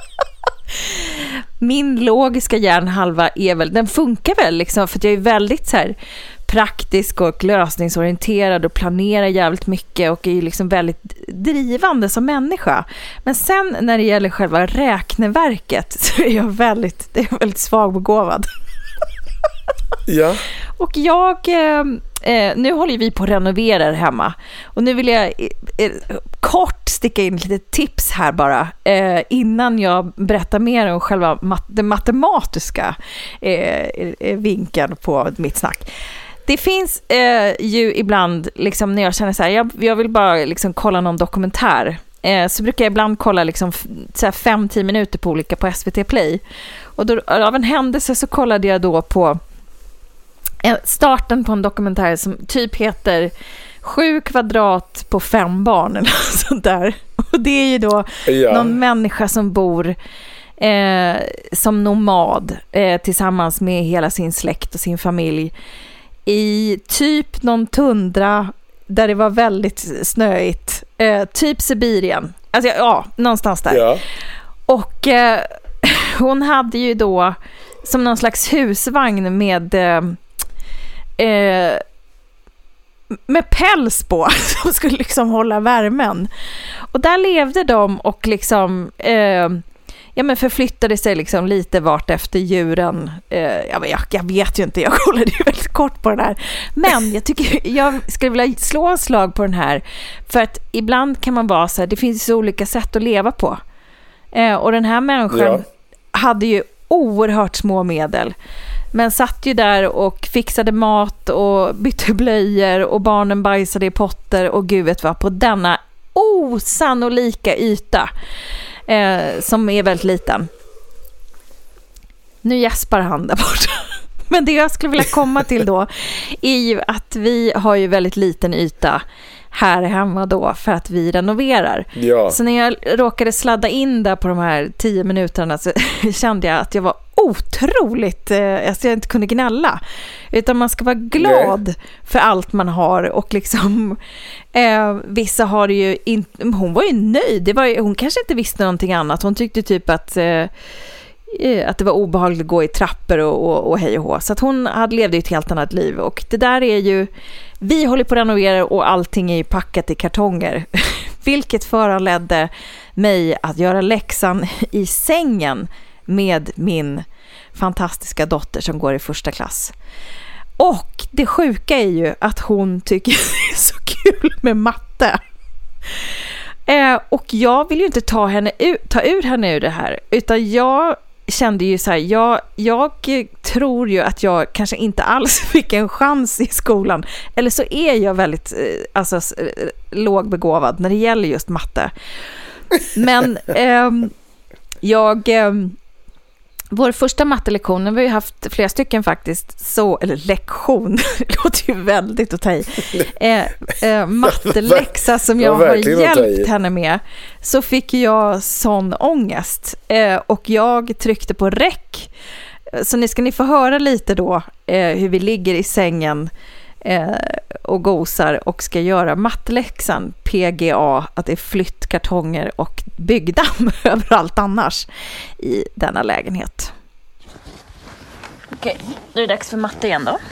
Speaker 4: Min logiska hjärnhalva den funkar väl liksom, för att jag är väldigt så här praktisk och lösningsorienterad och planerar jävligt mycket och är liksom väldigt drivande som människa. Men sen när det gäller själva räkneverket så är jag väldigt svagbegåvad.
Speaker 5: Ja.
Speaker 4: Och nu håller vi på att renovera hemma. Och nu vill jag kort sticka in lite tips här bara. Innan jag berättar mer om själva den matematiska vinkeln på mitt snack. Det finns ju ibland, liksom, när jag känner så här, jag vill bara liksom kolla någon dokumentär. Så brukar jag ibland kolla liksom, 5-10 minuter på olika på SVT Play. Och då, av en händelse så kollade jag då på starten på en dokumentär som typ heter 7 kvadrat på 5 barn eller sånt där. Och det är ju då någon människa som bor som nomad tillsammans med hela sin släkt och sin familj i typ någon tundra där det var väldigt snöigt. Typ Sibirien. Alltså, någonstans där. Ja. Och hon hade ju då som någon slags husvagn med päls på som skulle liksom hålla värmen. Och där levde de och liksom förflyttade sig liksom lite vart efter djuren. Jag vet ju inte, jag kollade ju väldigt kort på den här. Men jag skulle vilja slå en slag på den här, för att ibland kan man vara så här, det finns så olika sätt att leva på. Och den här människan hade ju oerhört små medel, men satt ju där och fixade mat och bytte blöjor och barnen bajsade i potter och gud vet vad, på denna osannolika yta som är väldigt liten. Nu gäspar han där borta. Men det jag skulle vilja komma till då är ju att vi har ju väldigt liten yta här hemma då för att vi renoverar. Ja. Så när jag råkade sladda in där på de här 10 minuterna så kände jag att jag var otroligt, jag inte kunde gnälla, utan man ska vara glad för allt man har, och liksom vissa har ju inte, hon var ju nöjd, hon kanske inte visste någonting annat, hon tyckte typ att det var obehagligt att gå i trappor och hej och hå, så att hon levde ett helt annat liv. Och det där är ju, vi håller på att renovera och allting är ju packat i kartonger, vilket föranledde mig att göra läxan i sängen med min fantastiska dotter som går i 1:a klass. Och det sjuka är ju att hon tycker det är så kul med matte. Och jag vill ju inte ta ur henne ur det här, utan jag kände ju så här, jag tror ju att jag kanske inte alls fick en chans i skolan, eller så är jag väldigt lågbegåvad när det gäller just matte. Men vår första mattelektion, vi har ju haft flera stycken faktiskt, eller lektion, det låter ju väldigt att ta i. Matteläxa som jag har hjälpt henne med, så fick jag sån ångest. Och jag tryckte på räck. Så nu ska ni få höra lite då hur vi ligger i sängen och gosar och ska göra matteläxan PGA, att det är flyttkartonger och byggdamm överallt annars i denna lägenhet. Okej, nu är det dags för matte igen då.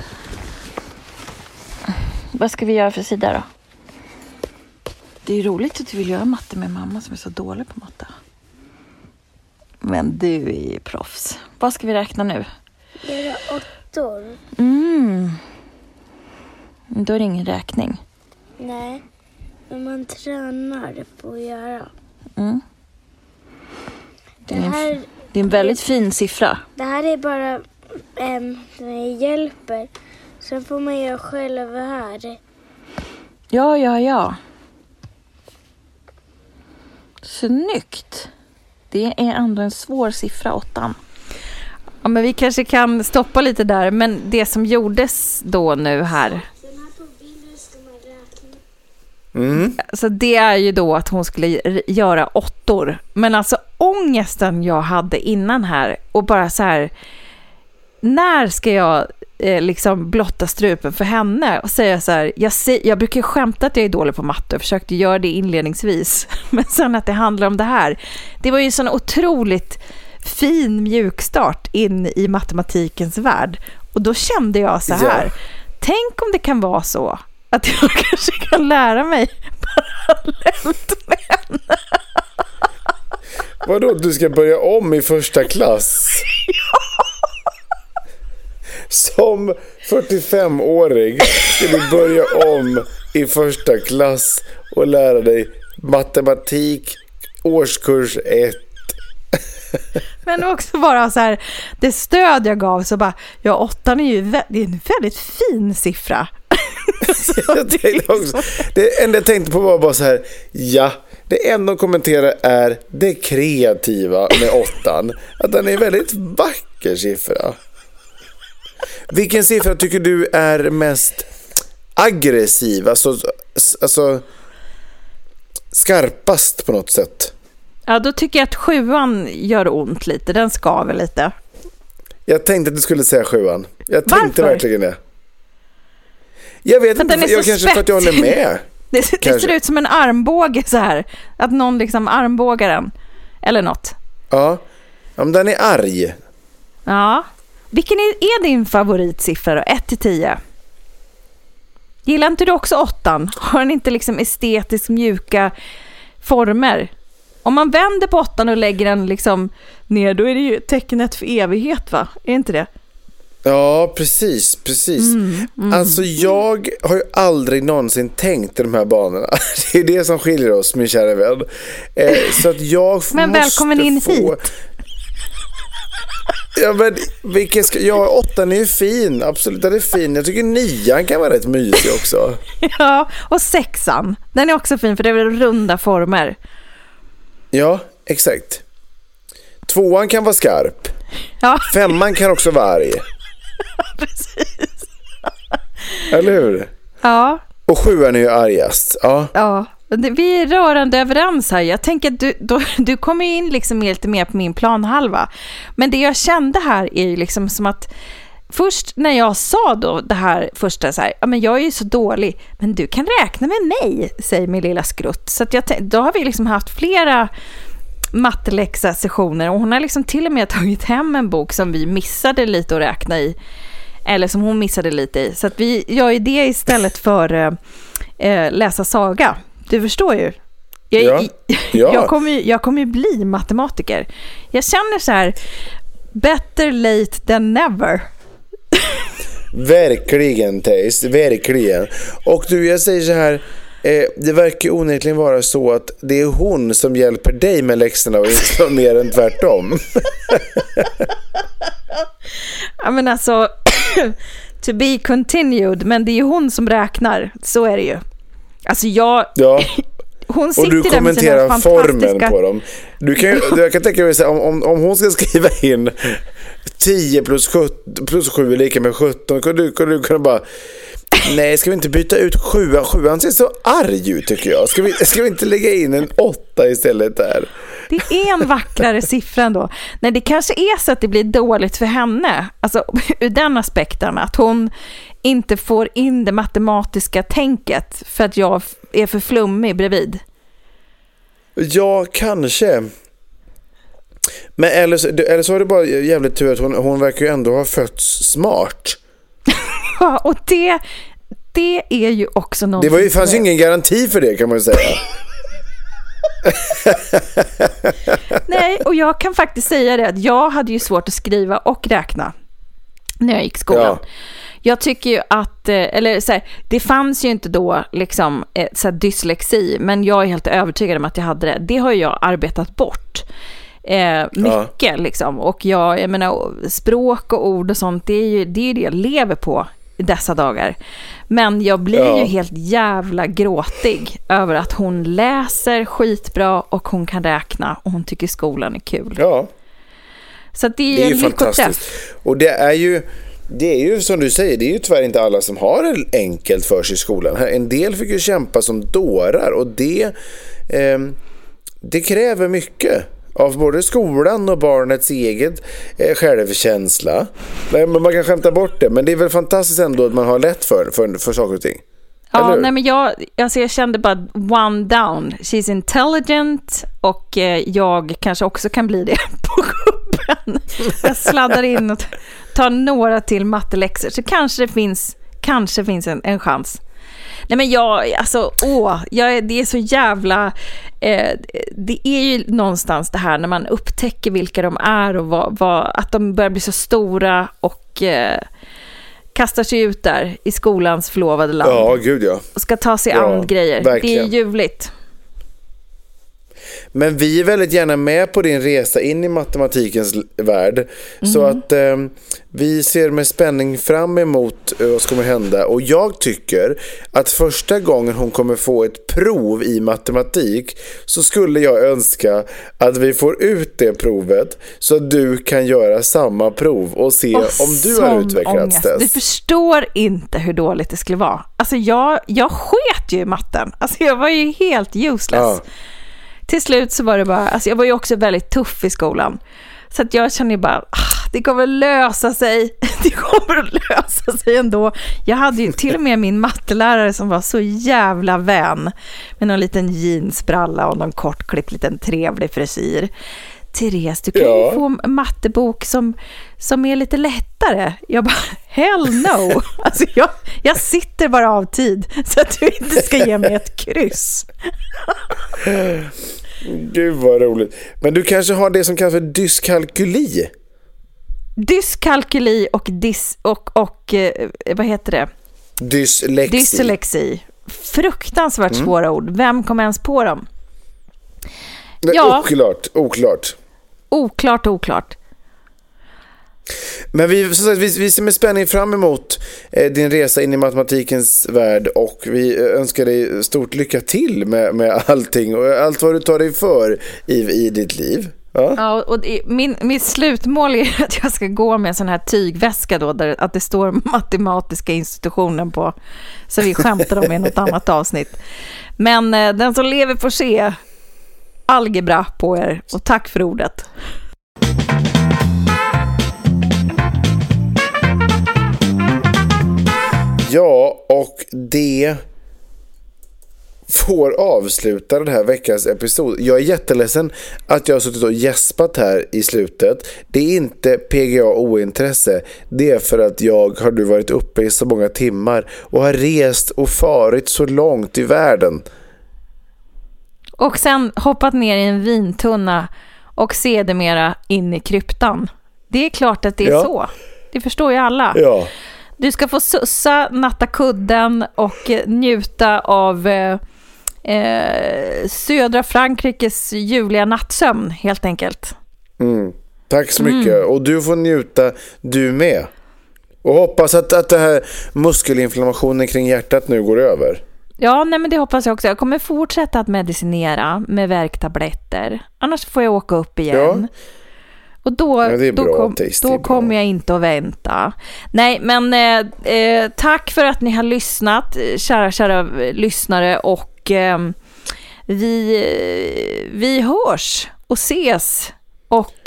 Speaker 4: Vad ska vi göra för sida då? Det är ju roligt att du vill göra matte med mamma som är så dålig på matte. Men du är ju proffs. Vad ska vi räkna nu?
Speaker 9: åttor.
Speaker 4: Då är det ingen räkning.
Speaker 9: Nej, men man tränar på att göra.
Speaker 4: Det är en väldigt fin siffra.
Speaker 9: Det här är bara det hjälper. Sen får man göra själv här.
Speaker 4: Ja. Snyggt. Det är ändå en svår siffra, 8. Ja, men vi kanske kan stoppa lite där. Men det som gjordes då nu här. Så det är ju då att hon skulle göra 8. Men alltså ångesten jag hade innan här. Och bara så här. När ska jag liksom blotta strupen för henne och säga så här, jag brukar skämta att jag är dålig på matte och försökte göra det inledningsvis, men sen att det handlar om det här, det var ju en sån otroligt fin mjukstart in i matematikens värld, och då kände jag så här, tänk om det kan vara så att jag kanske kan lära mig parallellt med henne.
Speaker 5: Vadå, du ska börja om i första klass? Som 45-årig ska du börja om i första klass och lära dig matematik årskurs 1.
Speaker 4: Men också bara så här, det stöd jag gav, så bara, 8 är ju det är en väldigt fin siffra.
Speaker 5: Det enda jag tänkte på var bara så här, det enda att kommentera är det kreativa med 8. Att den är en väldigt vacker siffra. Vilken siffra tycker du är mest aggressiv? Alltså skarpast på något sätt?
Speaker 4: Ja, då tycker jag att 7 gör ont lite. Den skaver lite.
Speaker 5: Jag tänkte att du skulle säga 7. Jag tänkte
Speaker 4: Varför?
Speaker 5: verkligen det. Jag vet inte, jag kanske för att jag håller med.
Speaker 4: Det ser ut som en armbåge så här. Att någon liksom armbågar den. Eller något.
Speaker 5: Ja, men den är arg.
Speaker 4: Ja. Vilken är din favoritsiffra då? 1-10? Gillar inte du också 8? Har den inte liksom estetiskt mjuka former? Om man vänder på 8 och lägger den liksom ner, då är det ju tecknet för evighet, va? Är inte det?
Speaker 5: Ja, precis. Alltså jag har ju aldrig någonsin tänkt i de här banorna. Det är det som skiljer oss, min kära vän. Så att jag
Speaker 4: men välkommen in hit.
Speaker 5: Ja, men ja, 8 är ju fin. Absolut, den är fin. Jag tycker 9 kan vara rätt mysig också. Ja,
Speaker 4: och 6, den är också fin för det är väl runda former.
Speaker 5: Ja, exakt. 2 kan vara skarp.
Speaker 4: Ja.
Speaker 5: 5 kan också vara arg.
Speaker 4: Precis.
Speaker 5: Eller hur?
Speaker 4: Ja.
Speaker 5: Och 7 är ju argast. Ja.
Speaker 4: Vi är rörande överens här. Jag tänker att du kommer in liksom lite mer på min planhalva. Men det jag kände här är ju liksom som att först när jag sa då det här första så här, ja men jag är ju så dålig, men du kan räkna med mig, säger min lilla skrutt. Så att då har vi liksom haft flera matteläxa-sessioner och hon har liksom till och med tagit hem en bok som vi missade lite att räkna i. Eller som hon missade lite i. Så att vi gör ju det istället för läsa saga. Du förstår ju. Jag kommer ju bli matematiker. Jag känner så här, better late than never.
Speaker 5: Verkligen, Theis, verkligen. Och du, jag säger så här, det verkar onekligen vara så att det är hon som hjälper dig med läxorna och inte mer än tvärtom.
Speaker 4: Ja, men alltså to be continued, men det är ju hon som räknar, så är det ju. Alltså hon sitter
Speaker 5: och du
Speaker 4: där med sina
Speaker 5: kommenterar
Speaker 4: fantastiska
Speaker 5: formen på dem. Jag kan tänka mig om hon ska skriva in 10 plus 7 är lika med 17, kan du kunna bara, nej, ska vi inte byta ut 7? 7 ser så arg ut, tycker jag. Ska vi inte lägga in en 8 istället där?
Speaker 4: Det är en vackrare siffra ändå. Nej, det kanske är så att det blir dåligt för henne. Alltså ur den aspekten att hon inte får in det matematiska tänket för att jag är för flummig bredvid.
Speaker 5: Ja, kanske. Men eller så är det bara jävligt tur att hon verkar ju ändå ha fötts smart.
Speaker 4: Ja, och det är ju också något.
Speaker 5: Fanns ju ingen garanti för det, kan man säga.
Speaker 4: Nej, och jag kan faktiskt säga det att jag hade ju svårt att skriva och räkna. när jag gick i skolan. Ja. Jag tycker ju att, eller så här, det fanns ju inte då liksom så här dyslexi, men jag är helt övertygad om att jag hade det. Det har jag arbetat bort mycket liksom. Och jag menar, språk och ord och sånt, det är ju det jag lever på i dessa dagar. Men jag blir ju helt jävla gråtig över att hon läser skitbra och hon kan räkna och hon tycker skolan är kul.
Speaker 5: Ja.
Speaker 4: Så att det är ju fantastiskt.
Speaker 5: Och det är ju som du säger, det är ju tyvärr inte alla som har det enkelt för sig i skolan. En del fick ju kämpa som dårar, och det kräver mycket av både skolan och barnets eget självkänsla. Men man kan skämta bort det, men det är väl fantastiskt ändå att man har lätt för saker och ting.
Speaker 4: Ja, nej, men jag kände bara one down. She's intelligent, och jag kanske också kan bli det på kuppen. Jag sladdar in och tar några till matteläxor, så kanske finns en chans. Nej, men det är så jävla det är ju någonstans det här när man upptäcker vilka de är och att de börjar bli så stora och kastar sig ut där i skolans förlovade land.
Speaker 5: Ja, gud ja.
Speaker 4: Och ska ta sig an grejer. Verkligen. Det är ljuvligt.
Speaker 5: Men vi är väldigt gärna med på din resa in i matematikens värld. Så att vi ser med spänning fram emot vad som kommer hända. Och jag tycker att första gången hon kommer få ett prov i matematik, så skulle jag önska att vi får ut det provet så att du kan göra samma prov och se om du har utvecklats.
Speaker 4: Du förstår inte hur dåligt det skulle vara. Alltså jag sket ju i matten. Alltså jag var ju helt useless. Ja. Till slut så var det bara, alltså jag var ju också väldigt tuff i skolan. Så att jag kände bara, det kommer att lösa sig. Det kommer att lösa sig ändå. Jag hade ju till och med min mattelärare som var så jävla vän, med någon liten jeansbralla och någon kortklippt liten trevlig frisyr. Therese, du kan ju få en mattebok som är lite lättare. Jag bara, hell no. Alltså jag sitter bara av tid så att du inte ska ge mig ett kryss.
Speaker 5: Gud vad roligt. Men du kanske har det som kallas för dyskalkyli.
Speaker 4: Dyskalkyli och vad heter det? Dyslexi. Fruktansvärt svåra ord. Vem kom ens på dem? Oklart.
Speaker 5: Men vi ser med spänning fram emot din resa in i matematikens värld, och vi önskar dig stort lycka till med allting och allt vad du tar dig för i ditt liv.
Speaker 4: Ja, och mitt slutmål är att jag ska gå med en sån här tygväska då, där att det står matematiska institutionen på, så vi skämtar om i något annat avsnitt. Men den som lever får se. Algebra på er, och tack för ordet.
Speaker 5: Ja, och det får avsluta den här veckans episod. Jag är jätteledsen att jag har suttit och gäspat här i slutet. Det är inte PGA ointresse. Det är för att jag har nu varit uppe i så många timmar och har rest och farit så långt i världen.
Speaker 4: Och sen hoppat ner i en vintunna och sedermera in i kryptan. Det är klart att det är så. Det förstår ju alla.
Speaker 5: Ja.
Speaker 4: Du ska få sussa, natta kudden och njuta av södra Frankrikes ljuvliga nattsömn, helt enkelt.
Speaker 5: Tack så mycket. Och du får njuta du med. Och hoppas att det här muskelinflammationen kring hjärtat nu går över.
Speaker 4: Ja, nej, men det hoppas jag också. Jag kommer fortsätta att medicinera med värktabletter. Annars får jag åka upp igen. Ja. Och då kommer jag inte att vänta. Nej, men tack för att ni har lyssnat, kära lyssnare. Och vi hörs och ses. Och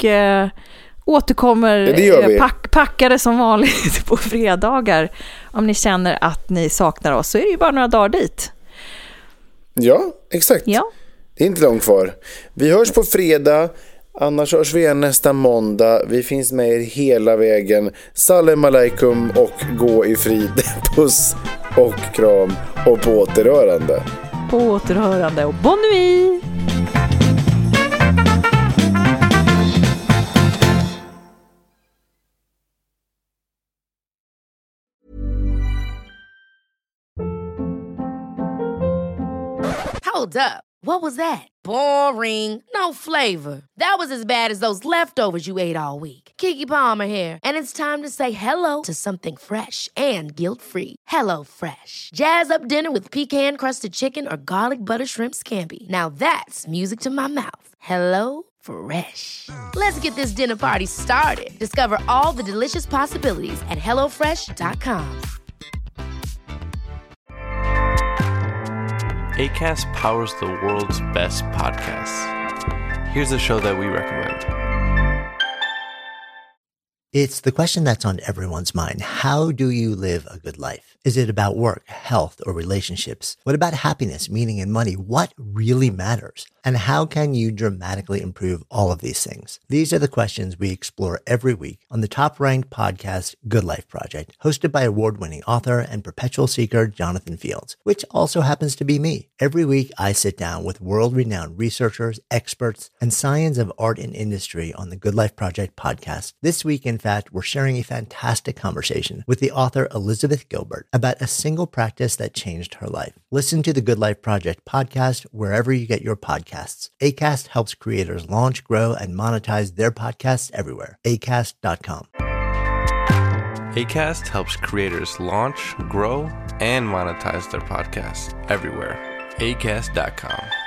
Speaker 4: återkommer packade som vanligt på fredagar. Om ni känner att ni saknar oss, så är det ju bara några dagar dit.
Speaker 5: Ja, exakt. Ja. Det är inte långt kvar. Vi hörs på fredag. Annars hörs vi igen nästa måndag. Vi finns med er hela vägen. Salam alaikum och gå i frid. Puss och kram och på återhörande.
Speaker 4: På återhörande och bon nuit!
Speaker 8: Hold up. What was that? Boring. No flavor. That was as bad as those leftovers you ate all week. Keke Palmer here, and it's time to say hello to something fresh and guilt-free. Hello Fresh. Jazz up dinner with pecan-crusted chicken or garlic butter shrimp scampi. Now that's music to my mouth. Hello Fresh. Let's get this dinner party started. Discover all the delicious possibilities at HelloFresh.com.
Speaker 10: Acast powers the world's best podcasts. Here's a show that we recommend.
Speaker 11: It's the question that's on everyone's mind. How do you live a good life? Is it about work, health, or relationships? What about happiness, meaning, and money? What really matters? And how can you dramatically improve all of these things? These are the questions we explore every week on the top-ranked podcast, Good Life Project, hosted by award-winning author and perpetual seeker Jonathan Fields, which also happens to be me. Every week, I sit down with world-renowned researchers, experts, and science of art and industry on the Good Life Project podcast. This week, in fact, we're sharing a fantastic conversation with the author Elizabeth Gilbert about a single practice that changed her life. Listen to the Good Life Project podcast wherever you get your podcasts. Acast helps creators launch, grow, and monetize their podcasts everywhere. Acast.com.
Speaker 10: Acast helps creators launch, grow, and monetize their podcasts everywhere. Acast.com.